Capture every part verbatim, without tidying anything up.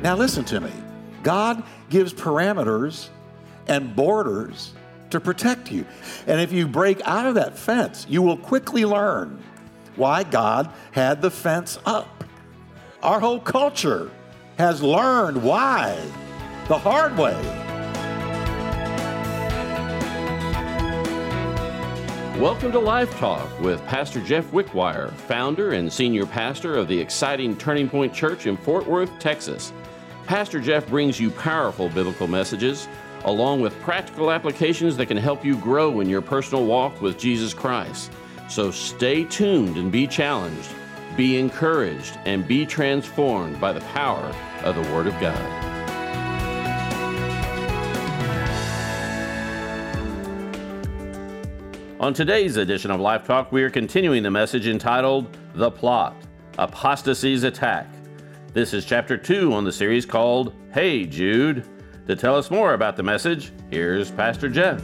Now listen to me. God gives parameters and borders to protect you. And if you break out of that fence, you will quickly learn why God had the fence up. Our whole culture has learned why the hard way. Welcome to Life Talk with Pastor Jeff Wickwire, founder and senior pastor of the exciting Turning Point Church in Fort Worth, Texas. Pastor Jeff brings you powerful biblical messages along with practical applications that can help you grow in your personal walk with Jesus Christ. So stay tuned and be challenged, be encouraged, and be transformed by the power of the Word of God. On today's edition of Life Talk, we are continuing the message entitled The Plot, Apostasy's Attack. This is chapter two on the series called Hey Jude. To tell us more about the message, here's Pastor Jeff.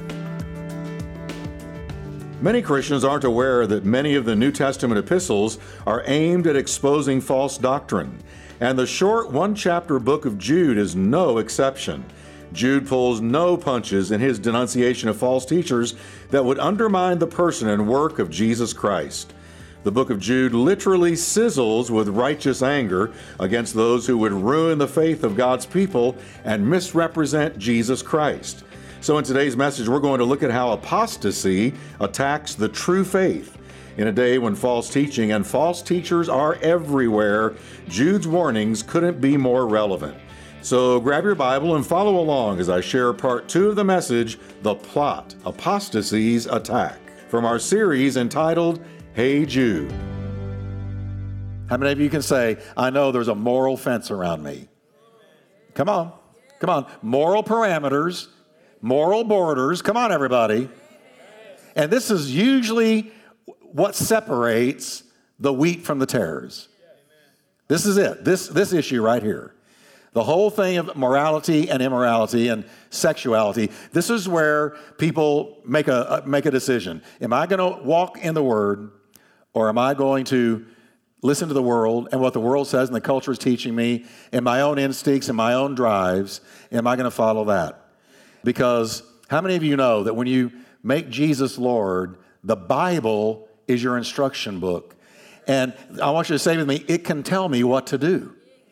Many Christians aren't aware that many of the New Testament epistles are aimed at exposing false doctrine, and the short one-chapter book of Jude is no exception. Jude pulls no punches in his denunciation of false teachers that would undermine the person and work of Jesus Christ. The book of Jude literally sizzles with righteous anger against those who would ruin the faith of God's people and misrepresent Jesus Christ. So in today's message, we're going to look at how apostasy attacks the true faith. In a day when false teaching and false teachers are everywhere, Jude's warnings couldn't be more relevant. So grab your Bible and follow along as I share part two of the message, The Plot, Apostasy's Attack, from our series entitled, Hey Jude. How many of you can say, I know there's a moral fence around me? Come on, come on. Moral parameters, moral borders. Come on, everybody. And this is usually what separates the wheat from the tares. This is it, this, this issue right here. The whole thing of morality and immorality and sexuality, this is where people make a make a decision. Am I going to walk in the Word, or am I going to listen to the world and what the world says and the culture is teaching me, and my own instincts and my own drives? Am I going to follow that? Because how many of you know that when you make Jesus Lord, the Bible is your instruction book? And I want you to say with me, it can tell me what to do.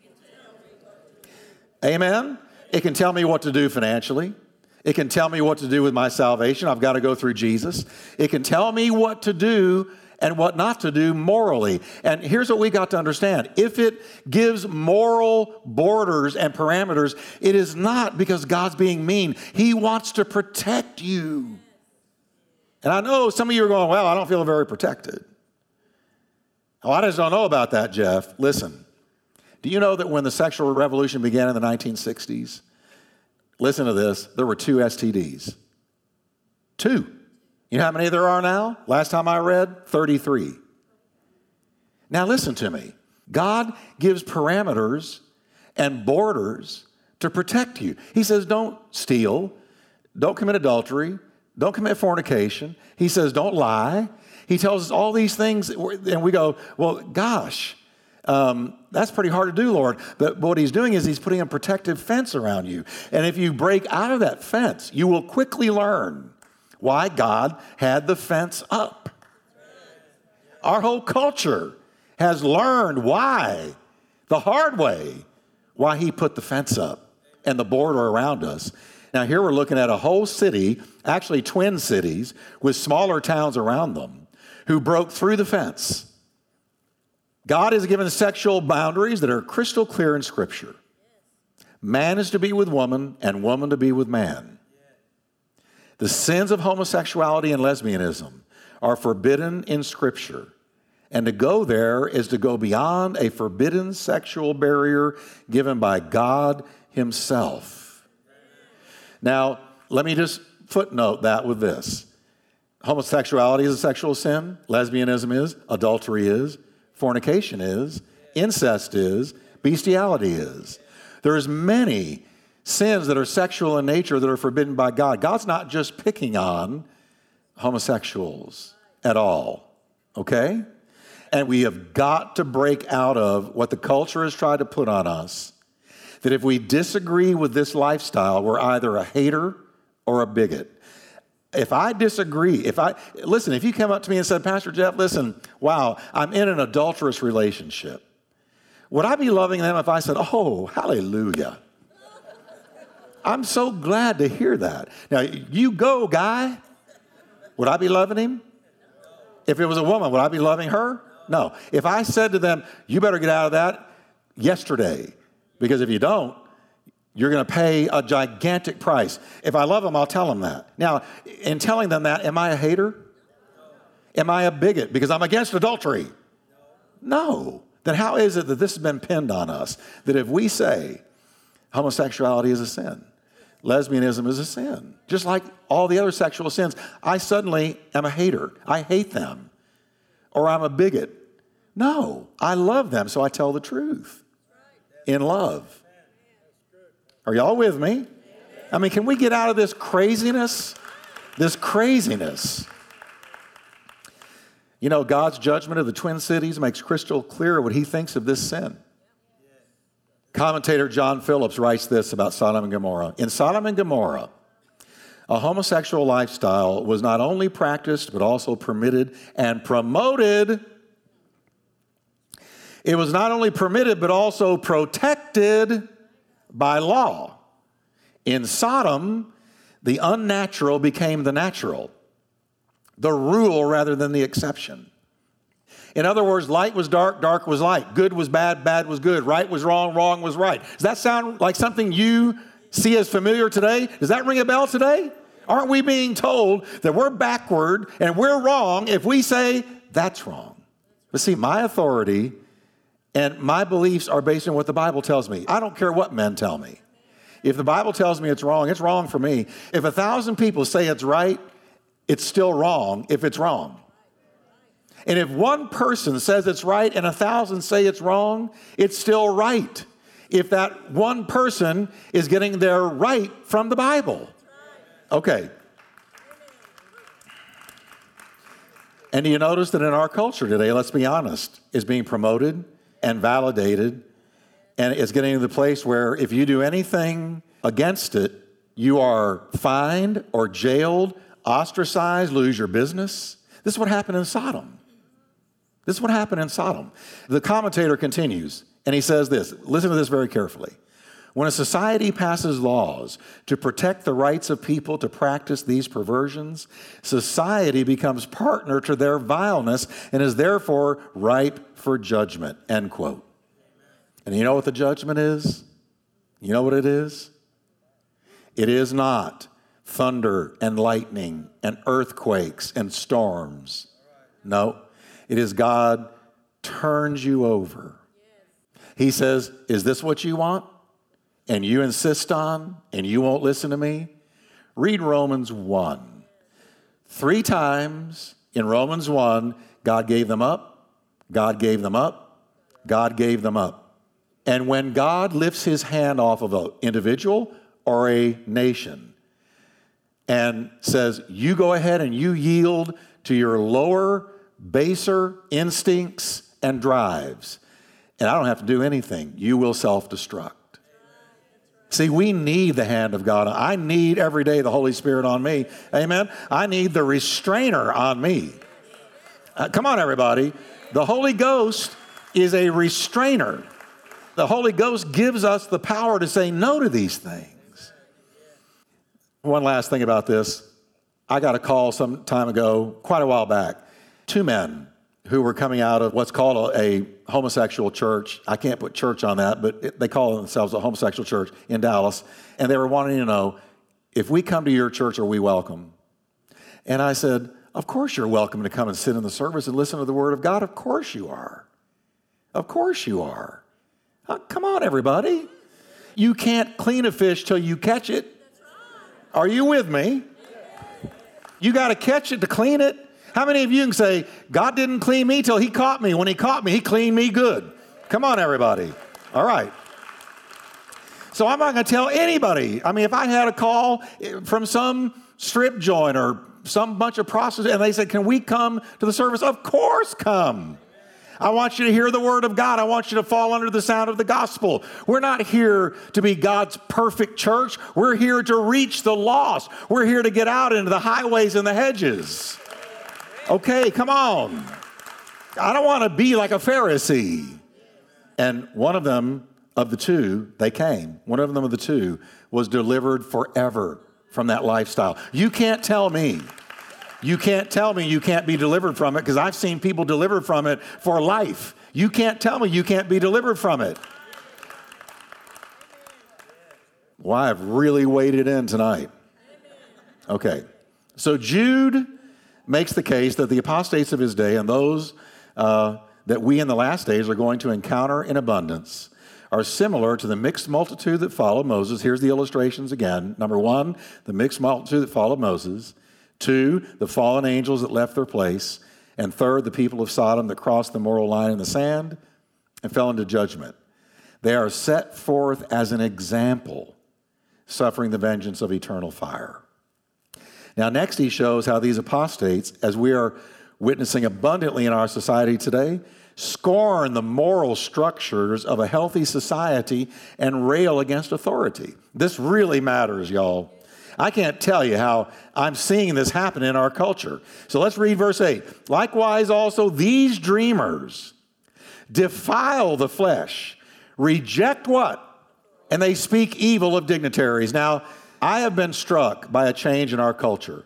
Amen? It can tell me what to do financially. It can tell me what to do with my salvation. I've got to go through Jesus. It can tell me what to do and what not to do morally. And here's what we got to understand. If it gives moral borders and parameters, it is not because God's being mean. He wants to protect you. And I know some of you are going, well, I don't feel very protected. Oh, I just don't know about that, Jeff. Listen. Do you know that when the sexual revolution began in the nineteen sixties, listen to this, there were two S T Ds. Two. You know how many there are now? Last time I read, thirty-three. Now listen to me. God gives parameters and borders to protect you. He says don't steal, don't commit adultery, don't commit fornication. He says don't lie. He tells us all these things, and we go, well, gosh, Um, that's pretty hard to do, Lord. But what he's doing is he's putting a protective fence around you. And if you break out of that fence, you will quickly learn why God had the fence up. Our whole culture has learned why, the hard way, why he put the fence up and the border around us. Now here we're looking at a whole city, actually twin cities, with smaller towns around them, who broke through the fence. God has given sexual boundaries that are crystal clear in Scripture. Man is to be with woman and woman to be with man. The sins of homosexuality and lesbianism are forbidden in Scripture. And to go there is to go beyond a forbidden sexual barrier given by God himself. Now, let me just footnote that with this. Homosexuality is a sexual sin. Lesbianism is. Adultery is. Fornication is, incest is, bestiality is. There's many sins that are sexual in nature that are forbidden by God. God's not just picking on homosexuals at all, okay? And we have got to break out of what the culture has tried to put on us, that if we disagree with this lifestyle, we're either a hater or a bigot. If I disagree, if I, listen, if you come up to me and said, Pastor Jeff, listen, wow, I'm in an adulterous relationship. Would I be loving them if I said, oh, hallelujah? I'm so glad to hear that. Now, you go, guy. Would I be loving him? If it was a woman, would I be loving her? No. If I said to them, you better get out of that yesterday, because if you don't, you're going to pay a gigantic price. If I love them, I'll tell them that. Now, in telling them that, am I a hater? Am I a bigot because I'm against adultery? No. Then how is it that this has been pinned on us? That if we say homosexuality is a sin, lesbianism is a sin, just like all the other sexual sins, I suddenly am a hater. I hate them. Or I'm a bigot. No, I love them, so I tell the truth in love. Are y'all with me? I mean, can we get out of this craziness? This craziness. You know, God's judgment of the Twin Cities makes crystal clear what he thinks of this sin. Commentator John Phillips writes this about Sodom and Gomorrah. In Sodom and Gomorrah, a homosexual lifestyle was not only practiced, but also permitted and promoted. It was not only permitted, but also protected by law. In Sodom, the unnatural became the natural, the rule rather than the exception. In other words, light was dark, dark was light. Good was bad, bad was good. Right was wrong, wrong was right. Does that sound like something you see as familiar today? Does that ring a bell today? Aren't we being told that we're backward and we're wrong if we say that's wrong? But see, my authority and my beliefs are based on what the Bible tells me. I don't care what men tell me. If the Bible tells me it's wrong, it's wrong for me. If a thousand people say it's right, it's still wrong if it's wrong. And if one person says it's right and a thousand say it's wrong, it's still right if that one person is getting their right from the Bible. Okay. And do you notice that in our culture today, let's be honest, is being promoted and validated, and it's getting to the place where if you do anything against it, you are fined or jailed, ostracized, lose your business. This is what happened in Sodom. This is what happened in Sodom. The commentator continues, and he says this. Listen to this very carefully. When a society passes laws to protect the rights of people to practice these perversions, society becomes partner to their vileness and is therefore ripe for judgment, end quote. And you know what the judgment is? You know what it is? It is not thunder and lightning and earthquakes and storms. No, it is God turns you over. He says, is this what you want? And you insist on, and you won't listen to me? Read Romans one. Three times in Romans one, God gave them up, God gave them up, God gave them up. And when God lifts his hand off of an individual or a nation and says, you go ahead and you yield to your lower, baser instincts and drives, and I don't have to do anything, you will self-destruct. See, we need the hand of God. I need every day the Holy Spirit on me. Amen? I need the restrainer on me. Uh, come on, everybody. The Holy Ghost is a restrainer. The Holy Ghost gives us the power to say no to these things. One last thing about this. I got a call some time ago, quite a while back. Two men who were coming out of what's called a, a homosexual church. I can't put church on that, but it, they call themselves a homosexual church in Dallas. And they were wanting to know, if we come to your church, are we welcome? And I said, of course you're welcome to come and sit in the service and listen to the Word of God. Of course you are. Of course you are. Uh, come on, everybody. You can't clean a fish till you catch it. Are you with me? You got to catch it to clean it. How many of you can say, God didn't clean me till he caught me. When he caught me, he cleaned me good. Come on, everybody. All right. So I'm not going to tell anybody. I mean, if I had a call from some strip joint or some bunch of prostitutes and they said, can we come to the service? Of course come. I want you to hear the word of God. I want you to fall under the sound of the gospel. We're not here to be God's perfect church. We're here to reach the lost. We're here to get out into the highways and the hedges. Okay, come on. I don't want to be like a Pharisee. And one of them, of the two, they came. One of them of the two was delivered forever from that lifestyle. You can't tell me. You can't tell me you can't be delivered from it, because I've seen people delivered from it for life. You can't tell me you can't be delivered from it. Well, I've really waded in tonight. Okay, so Jude makes the case that the apostates of his day and those uh, that we in the last days are going to encounter in abundance are similar to the mixed multitude that followed Moses. Here's the illustrations again. Number one, the mixed multitude that followed Moses. Two, the fallen angels that left their place. And third, the people of Sodom that crossed the moral line in the sand and fell into judgment. They are set forth as an example, suffering the vengeance of eternal fire. Now, next he shows how these apostates, as we are witnessing abundantly in our society today, scorn the moral structures of a healthy society and rail against authority. This really matters, y'all. I can't tell you how I'm seeing this happen in our culture. So let's read verse eight. Likewise also these dreamers defile the flesh, reject what? And they speak evil of dignitaries. Now, I have been struck by a change in our culture.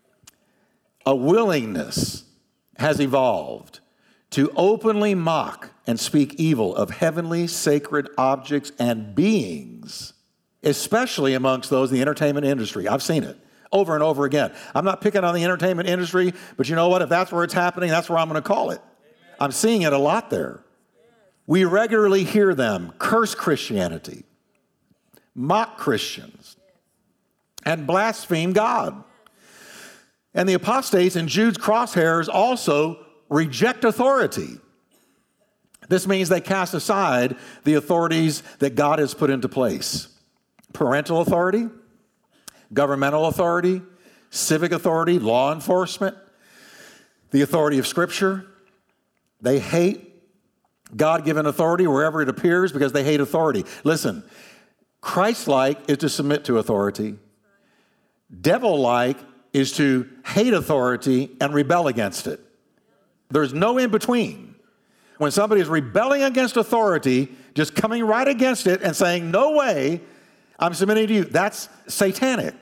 A willingness has evolved to openly mock and speak evil of heavenly sacred objects and beings, especially amongst those in the entertainment industry. I've seen it over and over again. I'm not picking on the entertainment industry, but you know what? If that's where it's happening, that's where I'm going to call it. I'm seeing it a lot there. We regularly hear them curse Christianity, mock Christians, and blaspheme God. And the apostates in Jude's crosshairs also reject authority. This means they cast aside the authorities that God has put into place. Parental authority, governmental authority, civic authority, law enforcement, the authority of Scripture. They hate God-given authority wherever it appears because they hate authority. Listen, Christ-like is to submit to authority. Devil-like is to hate authority and rebel against it. There's no in-between. When somebody is rebelling against authority, just coming right against it and saying, no way, I'm submitting to you, that's satanic.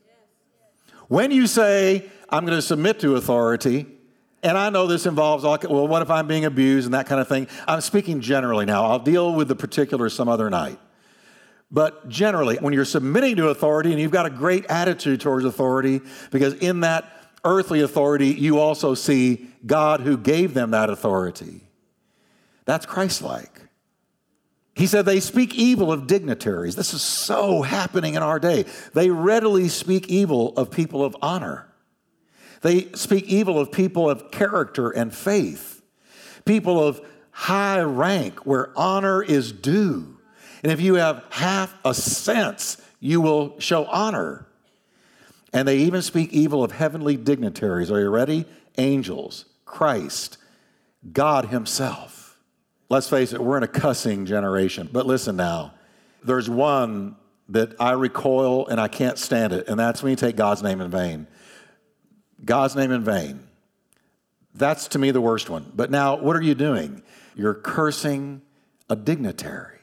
When you say, I'm going to submit to authority, and I know this involves, all, well, what if I'm being abused and that kind of thing? I'm speaking generally now. I'll deal with the particulars some other night. But generally, when you're submitting to authority and you've got a great attitude towards authority, because in that earthly authority, you also see God who gave them that authority. That's Christ-like. He said they speak evil of dignitaries. This is so happening in our day. They readily speak evil of people of honor. They speak evil of people of character and faith, people of high rank where honor is due. And if you have half a sense, you will show honor. And they even speak evil of heavenly dignitaries. Are you ready? Angels, Christ, God himself. Let's face it, we're in a cussing generation. But listen now, there's one that I recoil and I can't stand it, and that's when you take God's name in vain. God's name in vain. That's to me the worst one. But now, what are you doing? You're cursing a dignitary.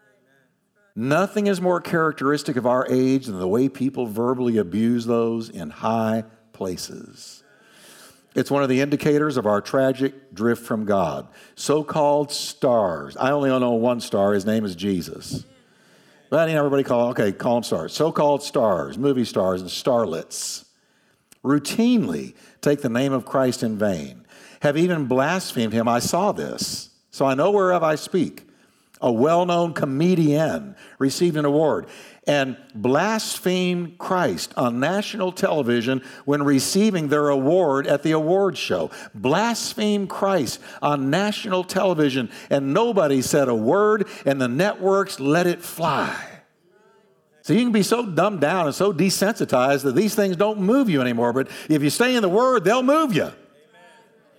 Nothing is more characteristic of our age than the way people verbally abuse those in high places. It's one of the indicators of our tragic drift from God. So-called stars. I only know one star. His name is Jesus. But I mean, everybody call, okay, call them stars. So-called stars, movie stars, and starlets routinely take the name of Christ in vain, have even blasphemed him. I saw this, so I know whereof I speak. A well-known comedian received an award and blasphemed Christ on national television when receiving their award at the award show. Blasphemed Christ on national television, and nobody said a word, and the networks let it fly. So you can be so dumbed down and so desensitized that these things don't move you anymore. But if you stay in the Word, they'll move you.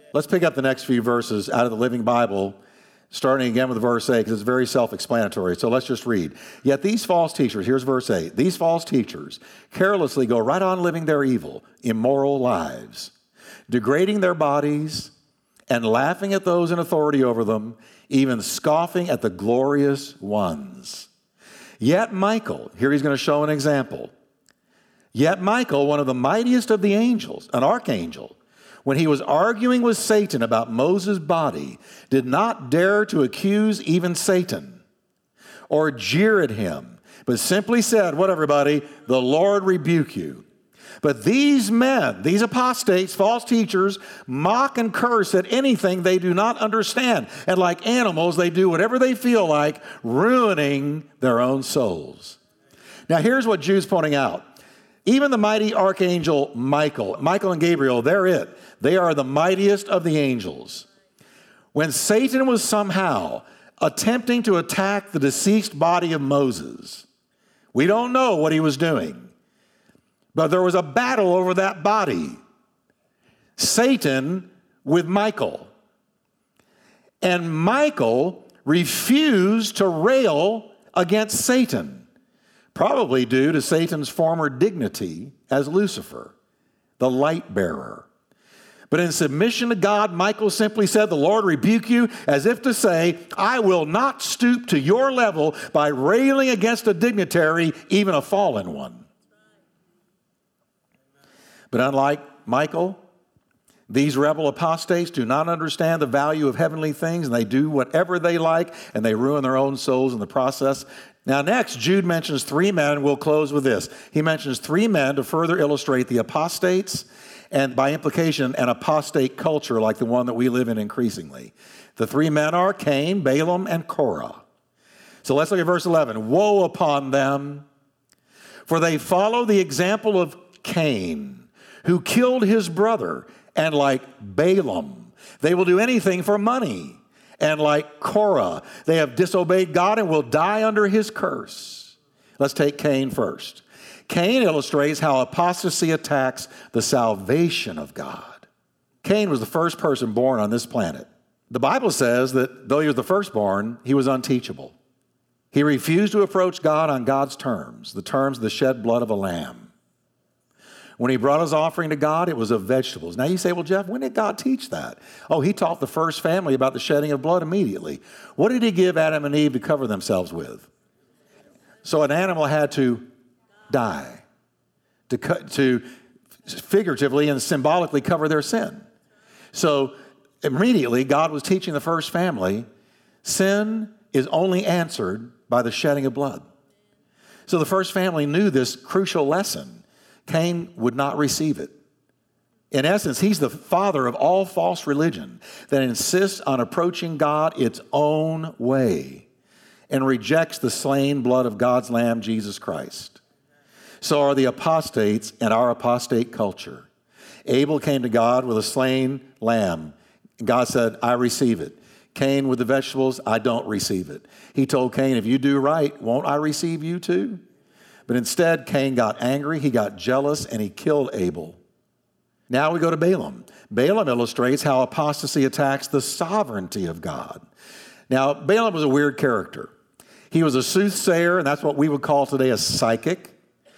Let's pick up the next few verses out of the Living Bible, starting again with verse eight, because it's very self-explanatory. So let's just read. Yet these false teachers, here's verse eight, these false teachers carelessly go right on living their evil, immoral lives, degrading their bodies and laughing at those in authority over them, even scoffing at the glorious ones. Yet Michael, here he's going to show an example. Yet Michael, one of the mightiest of the angels, an archangel, when he was arguing with Satan about Moses' body, did not dare to accuse even Satan or jeer at him, but simply said, what everybody, the Lord rebuke you. But these men, these apostates, false teachers, mock and curse at anything they do not understand. And like animals, they do whatever they feel like, ruining their own souls. Now here's what Jude's pointing out. Even the mighty archangel Michael, Michael and Gabriel, they're it. They are the mightiest of the angels. When Satan was somehow attempting to attack the deceased body of Moses, we don't know what he was doing, but there was a battle over that body. Satan with Michael. And Michael refused to rail against Satan, probably due to Satan's former dignity as Lucifer, the light bearer. But in submission to God, Michael simply said, the Lord rebuke you, as if to say, I will not stoop to your level by railing against a dignitary, even a fallen one. But unlike Michael, these rebel apostates do not understand the value of heavenly things, and they do whatever they like, and they ruin their own souls in the process. Now next, Jude mentions three men, and we'll close with this. He mentions three men to further illustrate the apostates, and by implication, an apostate culture like the one that we live in increasingly. The three men are Cain, Balaam, and Korah. So let's look at verse eleven. Woe upon them, for they follow the example of Cain, who killed his brother, and like Balaam, they will do anything for money. And like Korah, they have disobeyed God and will die under his curse. Let's take Cain first. Cain illustrates how apostasy attacks the salvation of God. Cain was the first person born on this planet. The Bible says that though he was the firstborn, he was unteachable. He refused to approach God on God's terms, the terms of the shed blood of a lamb. When he brought his offering to God, it was of vegetables. Now you say, well, Jeff, when did God teach that? Oh, he taught the first family about the shedding of blood immediately. What did he give Adam and Eve to cover themselves with? So an animal had to die, to, cut, to figuratively and symbolically cover their sin. So immediately, God was teaching the first family, sin is only answered by the shedding of blood. So the first family knew this crucial lesson. Cain would not receive it. In essence, he's the father of all false religion that insists on approaching God its own way and rejects the slain blood of God's Lamb, Jesus Christ. So are the apostates in our apostate culture. Abel came to God with a slain lamb. God said, I receive it. Cain with the vegetables, I don't receive it. He told Cain, if you do right, won't I receive you too? But instead, Cain got angry, he got jealous, and he killed Abel. Now we go to Balaam. Balaam illustrates how apostasy attacks the sovereignty of God. Now, Balaam was a weird character. He was a soothsayer, and that's what we would call today a psychic.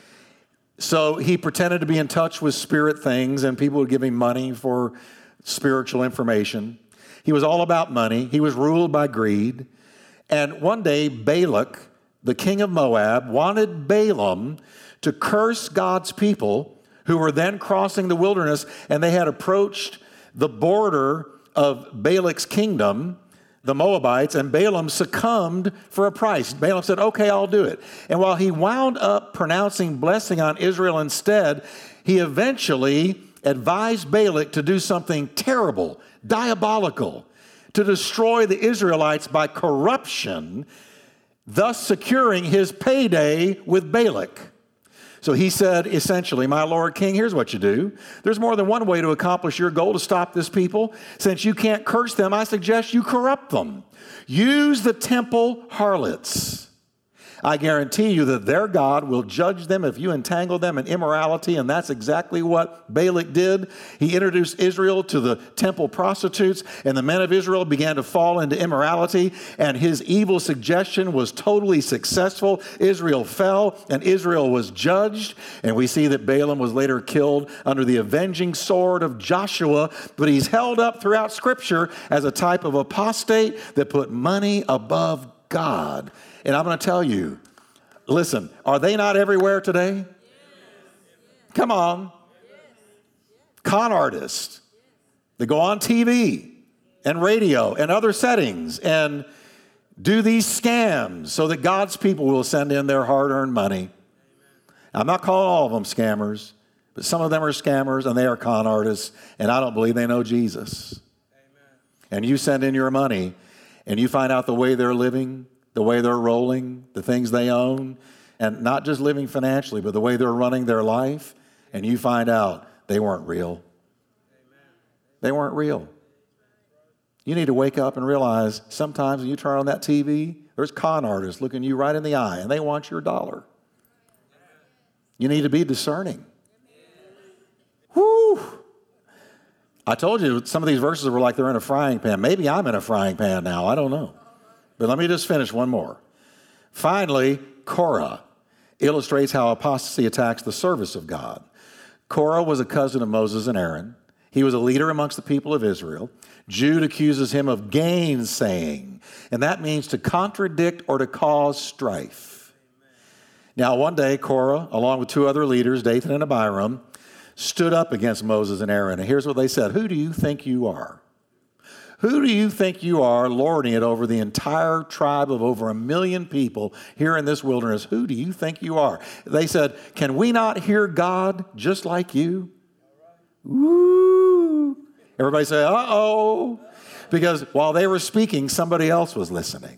So he pretended to be in touch with spirit things, and people would give him money for spiritual information. He was all about money. He was ruled by greed. And one day, Balak, the king of Moab, wanted Balaam to curse God's people who were then crossing the wilderness, and they had approached the border of Balak's kingdom, the Moabites, and Balaam succumbed for a price. Balaam said, okay, I'll do it. And while he wound up pronouncing blessing on Israel instead, he eventually advised Balak to do something terrible, diabolical, to destroy the Israelites by corruption, thus securing his payday with Balak. So he said, essentially, my Lord King, here's what you do. There's more than one way to accomplish your goal to stop this people. Since you can't curse them, I suggest you corrupt them. Use the temple harlots. I guarantee you that their God will judge them if you entangle them in immorality, and that's exactly what Balak did. He introduced Israel to the temple prostitutes, and the men of Israel began to fall into immorality, and his evil suggestion was totally successful. Israel fell, and Israel was judged, and we see that Balaam was later killed under the avenging sword of Joshua, but he's held up throughout Scripture as a type of apostate that put money above God. And I'm going to tell you, listen, are they not everywhere today? Come on. Con artists. They go on T V and radio and other settings and do these scams so that God's people will send in their hard-earned money. I'm not calling all of them scammers, but some of them are scammers and they are con artists, and I don't believe they know Jesus. And you send in your money and you find out the way they're living, the way they're rolling, the things they own, and not just living financially, but the way they're running their life, and you find out they weren't real. They weren't real. You need to wake up and realize sometimes when you turn on that T V, there's con artists looking you right in the eye, and they want your dollar. You need to be discerning. Whew. I told you some of these verses were like they're in a frying pan. Maybe I'm in a frying pan now. I don't know. But let me just finish one more. Finally, Korah illustrates how apostasy attacks the service of God. Korah was a cousin of Moses and Aaron. He was a leader amongst the people of Israel. Jude accuses him of gainsaying, and that means to contradict or to cause strife. Now, one day, Korah, along with two other leaders, Dathan and Abiram, stood up against Moses and Aaron. And here's what they said: "Who do you think you are? Who do you think you are, lording it over the entire tribe of over a million people here in this wilderness? Who do you think you are?" They said, "Can we not hear God just like you?" Woo! Everybody say, uh-oh. Because while they were speaking, somebody else was listening.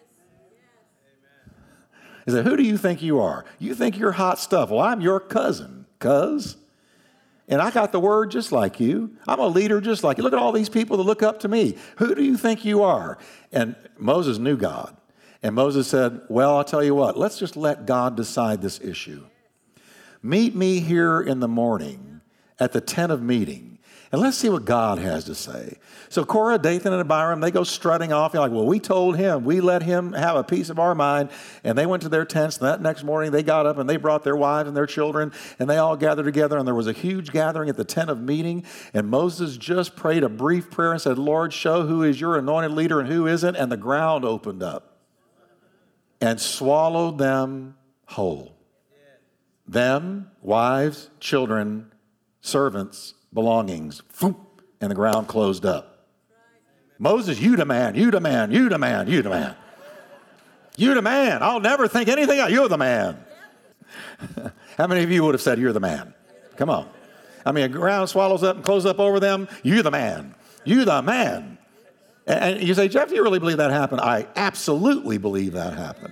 He said, "Who do you think you are? You think you're hot stuff. Well, I'm your cousin, cuz. And I got the word just like you. I'm a leader just like you. Look at all these people that look up to me. Who do you think you are?" And Moses knew God. And Moses said, "Well, I'll tell you what. Let's just let God decide this issue. Meet me here in the morning at the tent of meeting, and let's see what God has to say." So Korah, Dathan, and Abiram, they go strutting off. You're like, "Well, we told him. We let him have a piece of our mind." And they went to their tents. And that next morning, they got up and they brought their wives and their children. And they all gathered together. And there was a huge gathering at the tent of meeting. And Moses just prayed a brief prayer and said, "Lord, show who is your anointed leader and who isn't." And the ground opened up and swallowed them whole. Them, wives, children, servants, belongings. And the ground closed up. "Moses, you the man, you the man, you the man, you the man. You the man. I'll never think anything else. You're the man." How many of you would have said, "You're the man"? Come on. I mean, the ground swallows up and closes up over them. You the man. You the man. And you say, "Jeff, do you really believe that happened?" I absolutely believe that happened.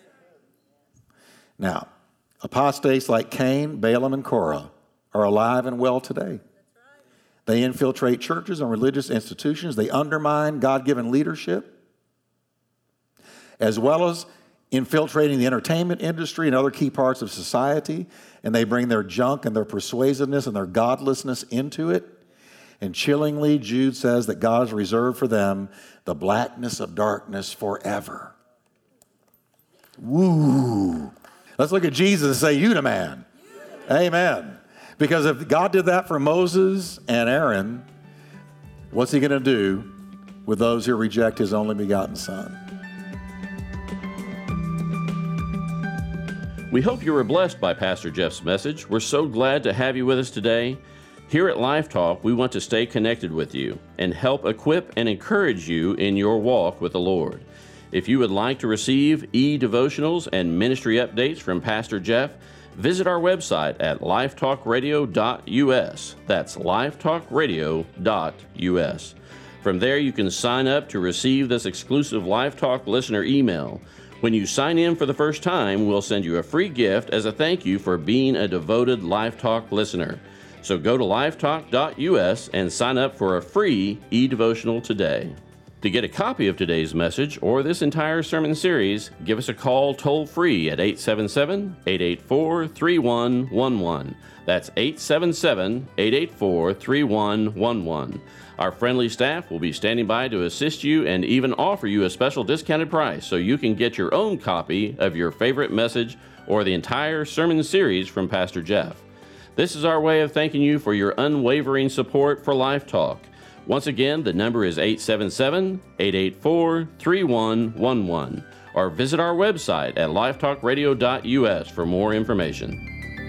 Now, apostates like Cain, Balaam, and Korah are alive and well today. They infiltrate churches and religious institutions. They undermine God-given leadership, as well as infiltrating the entertainment industry and other key parts of society. And they bring their junk and their persuasiveness and their godlessness into it. And chillingly, Jude says that God has reserved for them the blackness of darkness forever. Woo! Let's look at Jesus and say, "You the man." Amen. Because if God did that for Moses and Aaron, what's he going to do with those who reject his only begotten Son? We hope you were blessed by Pastor Jeff's message. We're so glad to have you with us today. Here at Life Talk, we want to stay connected with you and help equip and encourage you in your walk with the Lord. If you would like to receive e-devotionals and ministry updates from Pastor Jeff, visit our website at lifetalk radio dot u s. That's lifetalk radio dot u s. From there, you can sign up to receive this exclusive Life Talk listener email. When you sign in for the first time, we'll send you a free gift as a thank you for being a devoted Life Talk listener. So go to lifetalk dot u s and sign up for a free e-devotional today. To get a copy of today's message or this entire sermon series, give us a call toll-free at eight seven seven, eight eight four, three one one one. That's eight seven seven, eight eight four, three one one one. Our friendly staff will be standing by to assist you and even offer you a special discounted price so you can get your own copy of your favorite message or the entire sermon series from Pastor Jeff. This is our way of thanking you for your unwavering support for Life Talk. Once again, the number is eight seven seven, eight eight four, three one one one, or visit our website at lifetalk radio dot u s for more information.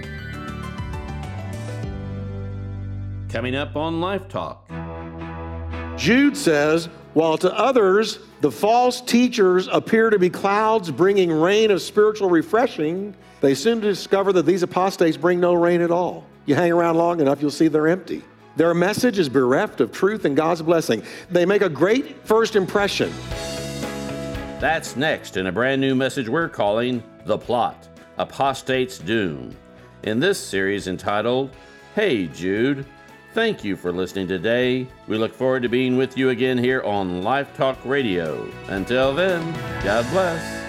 Coming up on Life Talk. Jude says, while to others the false teachers appear to be clouds bringing rain of spiritual refreshing, they soon discover that these apostates bring no rain at all. You hang around long enough, you'll see they're empty. Their message is bereft of truth and God's blessing. They make a great first impression. That's next in a brand new message we're calling The Plot, Apostate's Doom. In this series entitled, Hey Jude, thank you for listening today. We look forward to being with you again here on Life Talk Radio. Until then, God bless.